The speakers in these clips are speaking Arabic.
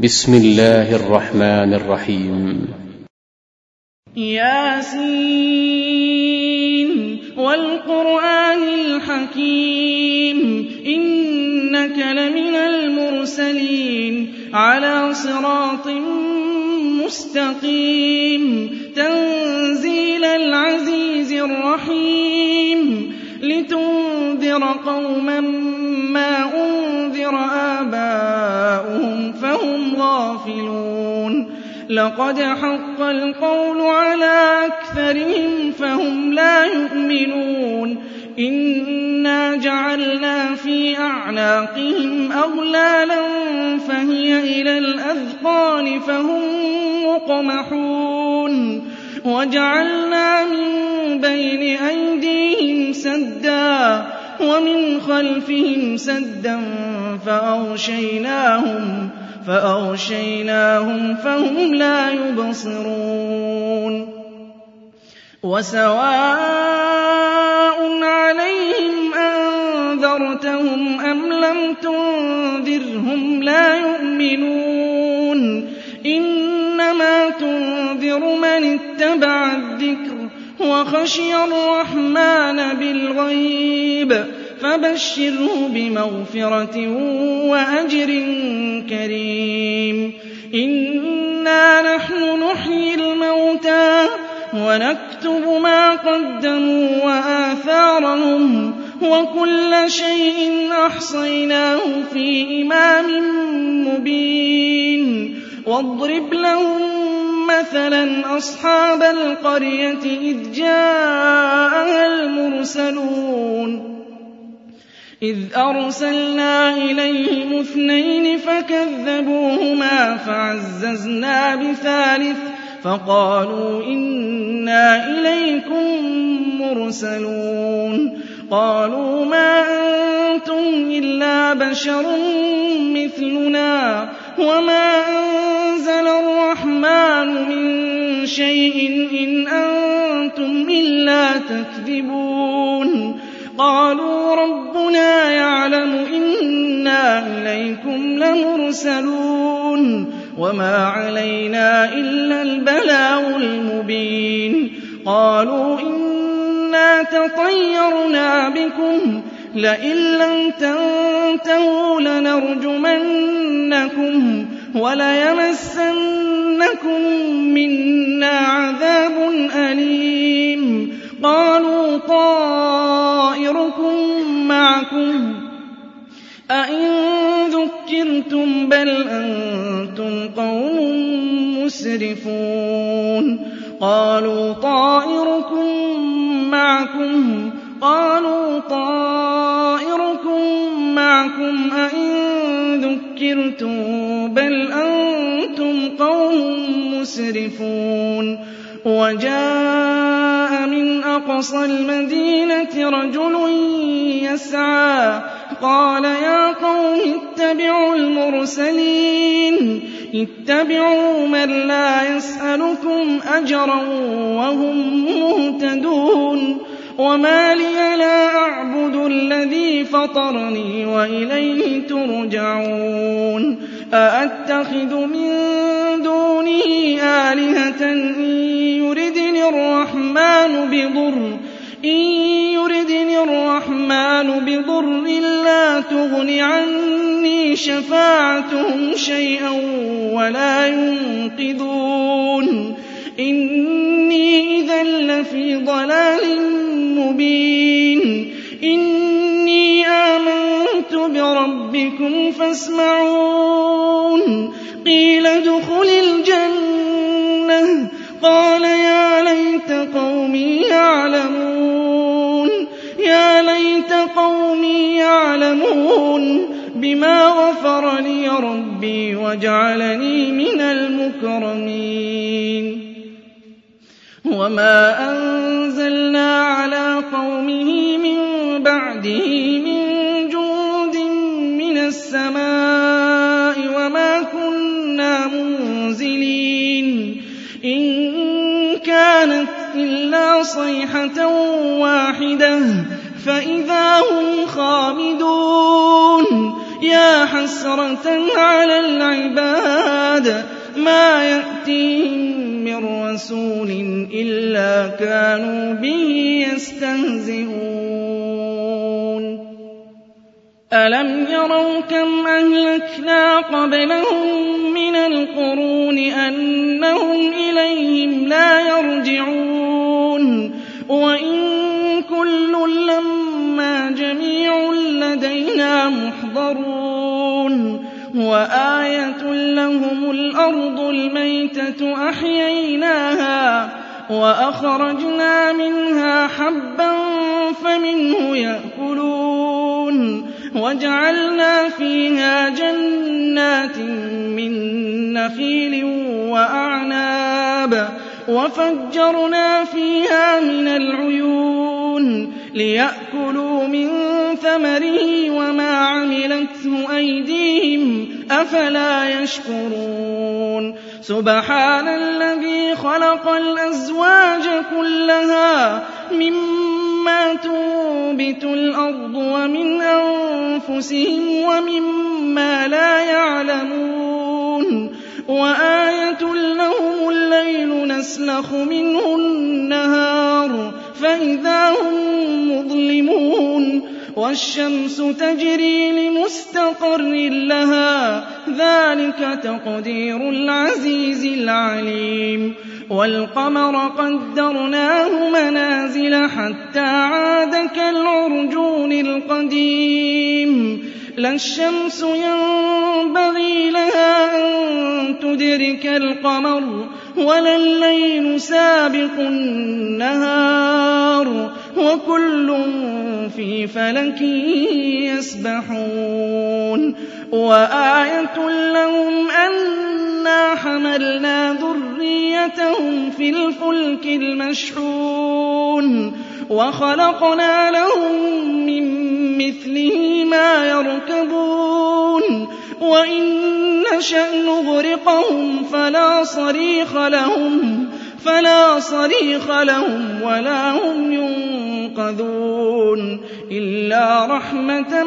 بسم الله الرحمن الرحيم. ياسين والقرآن الحكيم إنك لمن المرسلين على صراط مستقيم تنزيل العزيز الرحيم لتنذر قوما ما أنذر آباؤهم فهم غافلون لقد حق القول على أكثرهم فهم لا يؤمنون إنا جعلنا في أعناقهم أغلالا فهي إلى الأذقان فهم مقمحون وجعلنا من بين أيديهم سدا ومن خلفهم سدا فأغشيناهم فهم لا يبصرون وسواء عليهم أنذرتهم أم لم تنذرهم لا يؤمنون إنما تنذر من اتبع الذكر وخشي الرحمن بالغيب فبشره بمغفرة وأجر كريم إنا نحن نحيي الموتى ونكتب ما قدموا وآثارهم وكل شيء أحصيناه في إمام مبين واضرب لهم مثلا أصحاب القرية إذ جاءها المرسلون إذ أرسلنا إليهم 2 فكذبوهما فعززنا بثالث فقالوا إنا إليكم مرسلون قالوا ما أنتم إلا بشر مثلنا وما أنزل الرحمن من شيء إن أنتم إلا تكذبون قالوا ربنا يعلم إنا إليكم لمرسلون وما علينا إلا البلاغ المبين قالوا إنا تطيرنا بكم لئن لم تنتهوا لنرجمنكم وليمسنكم منا عذاب أليم قالوا طائركم معكم أئن ذكرتم بل أنتم قوم مسرفون قالوا طائركم معكم أئن ذكرتم بل أنتم قوم مسرفون وجاء من أقصى المدينة رجل يسعى قال يا قوم اتبعوا المرسلين اتبعوا من لا يسألكم أجرا وهم مهتدون وما لي لا أعبد الذي فطرني وإليه ترجعون أأتخذ من دونه آلهة إن يردني الرحمن بضر لا تغن عني شفاعتهم شيئا ولا ينقذون إني إذا لفي ضلال مبين إني آمنت بربكم فاسمعون قيل ادخل الجنة قال يا ليت قومي يعلمون بما غفر لي ربي وجعلني من المكرمين وما أنزلنا على قومه من بعده من جند من السماء وما كنا منزلين إن كانت إلا صيحة واحدة فإذا هم خامدون يا حسرة على العباد الْعِبَادِ مَا يَأْتِيهِم مِّن رَّسُولٍ إِلَّا كَانُوا بِهِ يَسْتَهْزِئُونَ أَلَمْ يَرَوْا كَمْ أَهْلَكْنَا قَبْلَهُم مِّنَ الْقُرُونِ أَنَّهُمْ إِلَيْهِمْ لَا يَرْجِعُونَ وَإِن كُلٌّ لَّمَّا جَمِيعٌ لَّدَيْنَا مُحْضَرُونَ وَآيَةٌ لَّهُمُ الْأَرْضُ الْمَيْتَةُ أَحْيَيْنَاهَا وَأَخْرَجْنَا مِنْهَا حَبًّا فَمِنْهُ يَأْكُلُونَ وَجَعَلْنَا فِيهَا جَنَّاتٍ مِّن نَّخِيلٍ وَأَعْنَابٍ وَفَجَّرْنَا فِيهَا مِنَ الْعُيُونِ لِيَأْكُلُوا مِن ثَمَرِهِ وَمَا عَمِلَتْهُ أَيْدِيهِمْ أَفَلَا يَشْكُرُونَ سُبْحَانَ الَّذِي خَلَقَ الْأَزْوَاجَ كُلَّهَا مِمَّا تُنبِتُ الْأَرْضُ وَمِنْ أَنفُسِهِمْ وَمِمَّا لَا يَعْلَمُونَ وَآيَةٌ لَّهُمُ اللَّيْلُ نَسْلَخُ مِنْهُ النَّهَارَ فَإِذَا هُم مُّظْلِمُونَ وَالشَّمْسُ تَجْرِي لِمُسْتَقَرٍّ لَّهَا ذَٰلِكَ تَقْدِيرُ الْعَزِيزِ الْعَلِيمِ وَالْقَمَرَ قَدَّرْنَاهُ مَنَازِلَ حَتَّىٰ عَادَ كَالْعُرْجُونِ الْقَدِيمِ لَا الشَّمْسُ يَنبَغِي لَهَا أَن تُدْرِكَ الْقَمَرَ وَلَا اللَّيْلُ سَابِقُ النَّهَارِ وَكُلٌّ فِي فَلَكٍ يَسْبَحُونَ وَآيَةٌ لَّهُمْ أَنَّا حَمَلْنَا ذُرِّيَّتَهُمْ فِي الْفُلْكِ المشحون وَخَلَقْنَا لَهُم مِّن مِّثْلِهِ مَا يَرْكَبُونَ وَإِن نَّشَأْ نُغْرِقْهُمْ فَلَا صَرِيخَ لَهُمْ وَلَا هُمْ يُنقَذُونَ إِلَّا رَحْمَةً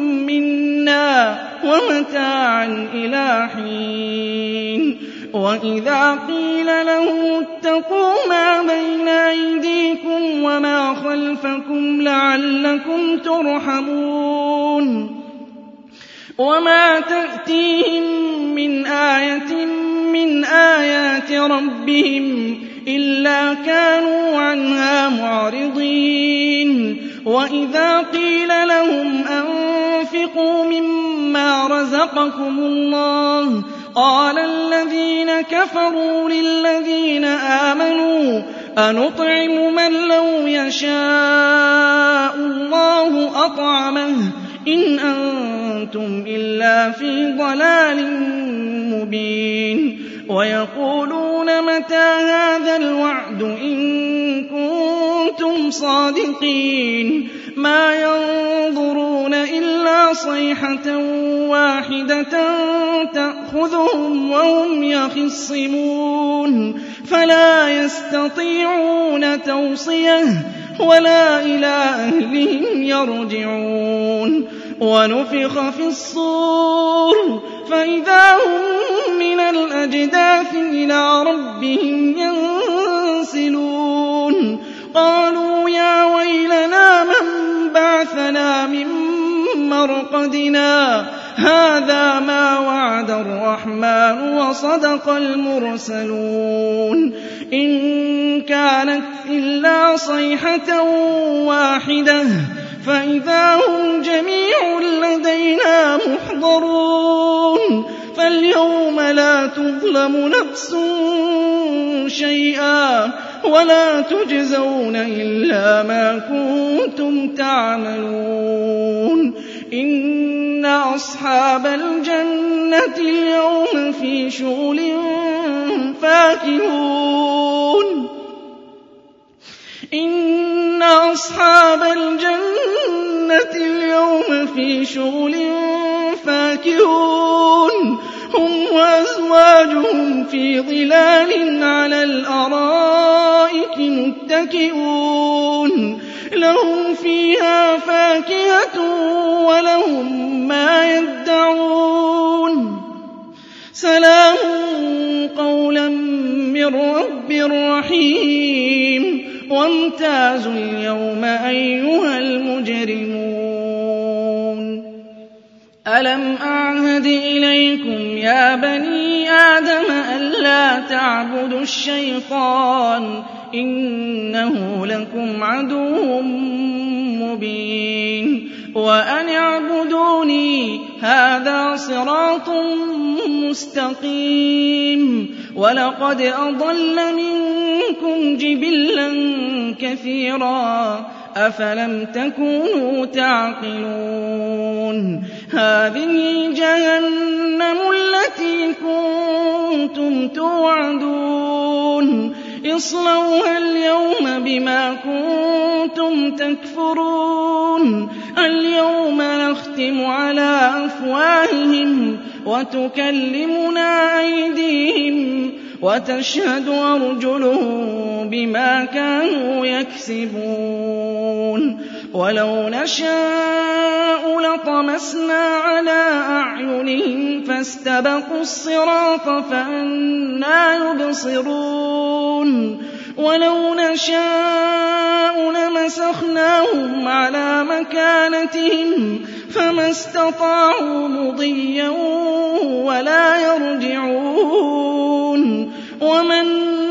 مِّنَّا وَمَتَاعًا إِلَىٰ حِينٍ وَإِذَا قِيلَ لَهُمُ اتَّقُوا مَا بَيْنَ أَيْدِيكُمْ وَمَا خَلْفَكُمْ لَعَلَّكُمْ تُرْحَمُونَ وَمَا تَأْتِيهِم مِّنْ آيَةٍ مِّنْ آيَاتِ رَبِّهِمْ إِلَّا كَانُوا عَنْهَا مُعْرِضِينَ وَإِذَا قِيلَ لَهُمْ أَنفِقُوا مِمَّا رَزَقَكُمُ اللَّهُ قَالَ الَّذِينَ كَفَرُوا لِلَّذِينَ آمَنُوا أَنُطْعِمُ مَن لَّوْ يَشَاءُ اللَّهُ أَطْعَمَهُ إِنْ أَنتُمْ إِلَّا فِي ضَلَالٍ مُّبِينٍ وَيَقُولُونَ مَتَىٰ هَٰذَا الْوَعْدُ إِن كُنتُمْ صَادِقِينَ مَا يَنظُرُونَ إِلَّا صَيْحَةً وَاحِدَةً تَأْخُذُهُمْ وَهُمْ يَخِصِّمُونَ فَلَا يَسْتَطِيعُونَ تَوْصِيَةً وَلَا إِلَىٰ أَهْلِهِمْ يَرْجِعُونَ وَنُفِخَ فِي الصُّورِ فَإِذَا هُم مِّنَ الْأَجْدَاثِ إِلَىٰ رَبِّهِمْ يَنسِلُونَ قَالُوا يَا وَيْلَنَا مَن بَعَثَنَا مِن مَّرْقَدِنَا هَٰذَا مَا وَعَدَ الرَّحْمَٰنُ وَصَدَقَ الْمُرْسَلُونَ إِن كَانَتْ إِلَّا صَيْحَةً وَاحِدَةً فَإِذَا هُمْ جَمِيعٌ لَّدَيْنَا مُحْضَرُونَ فَالْيَوْمَ لَا تُظْلَمُ نَفْسٌ شَيْئًا وَلَا تُجْزَوْنَ إِلَّا مَا كُنتُمْ تَعْمَلُونَ إِنَّ أَصْحَابَ الْجَنَّةِ الْيَوْمَ فِي شُغُلٍ فَاكِهُونَ إِنَّ أَصْحَابَ الْجَنَّةِ الْيَوْمَ فِي شُغُلٍ فَاكِهُونَ هُمْ وَأَزْوَاجُهُمْ فِي ظِلَالٍ عَلَى الْأَرَائِكِ مُتَّكِئُونَ لَهُمْ فِيهَا فَاكِهَةٌ وَلَهُم مَّا يَدَّعُونَ سلام قولا من رب رحيم وامتازوا اليوم أيها المجرمون ألم أعهد إليكم يا بني آدم ألا تعبدوا الشيطان إنه لكم عدو مبين وأن اعبدوني هذا صراط مستقيم ولقد أضل منكم جبلا كثيرا أفلم تكونوا تعقلون هذه جهنم التي كنتم توعدون اصلوها اليوم بما كنتم تكفرون اليوم نختم على أفواههم وتكلمنا أيديهم وتشهد أرجلهم بما كانوا يكسبون ولو نشاء لطمسنا على أعينهم فاستبقوا الصراط فأنى يبصرون ولو نشاء لمسخناهم على مكانتهم فما استطاعوا مضيا ولا يرجعون ومن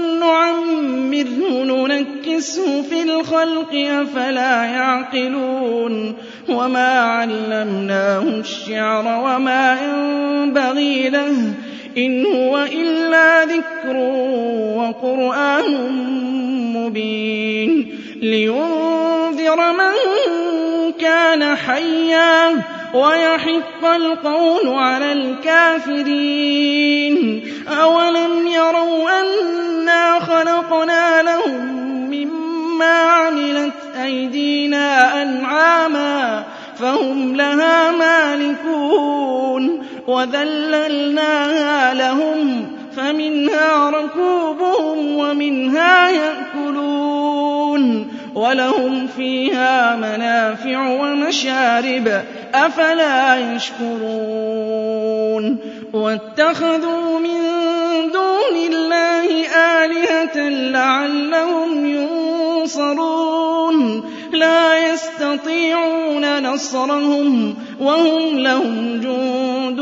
نعمره ننكسه في الخلق أفلا يعقلون وما علمناه الشعر وما ينبغي له إن هو إلا ذكر وقرآن مبين لينذر من كان حيا ويحق القول على الكافرين أولم يروا أنا خلقنا لهم مما عملت أيدينا أنعاما فهم لها مالكون وذللناها لهم فمنها ركوبهم ومنها يأكلون ولهم فيها منافع ومشارب أفلا يشكرون واتخذوا من دون الله آلهة لعلهم ينصرون لا يستطيعون نصرهم وهم لهم جند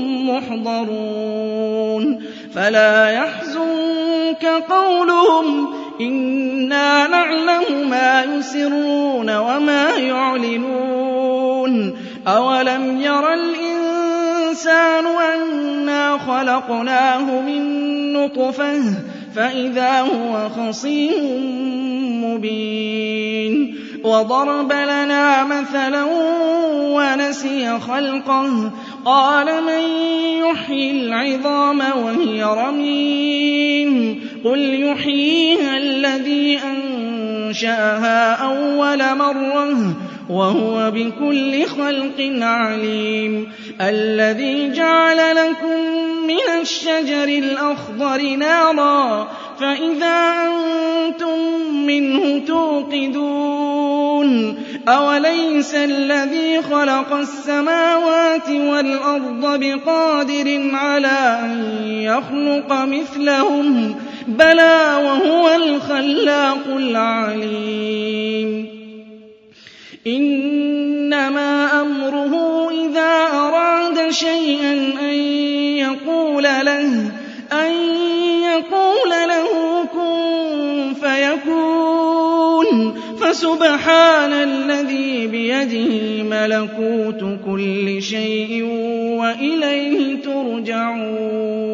محضرون فلا يحزنك قولهم إنا نعلم ما يسرون وما يعلنون أولم ير الإنسان أنا خلقناه من نطفة فإذا هو خصيم مبين وضرب لنا مثلا ونسي خلقه قال من يحيي العظام وهي رميم قل يحييها الذي أنشأها أول مرة وهو بكل خلق عليم الذي جعل لكم من الشجر الأخضر نارا فإذا أنتم منه توقدون أوليس الذي خلق السماوات والأرض بقادر على أن يخلق مثلهم بلى وهو الخلاق العليم إنما أمره إذا أراد شيئا أن يقول له كن فيكون فسبحان الذي بيده ملكوت كل شيء وإليه ترجعون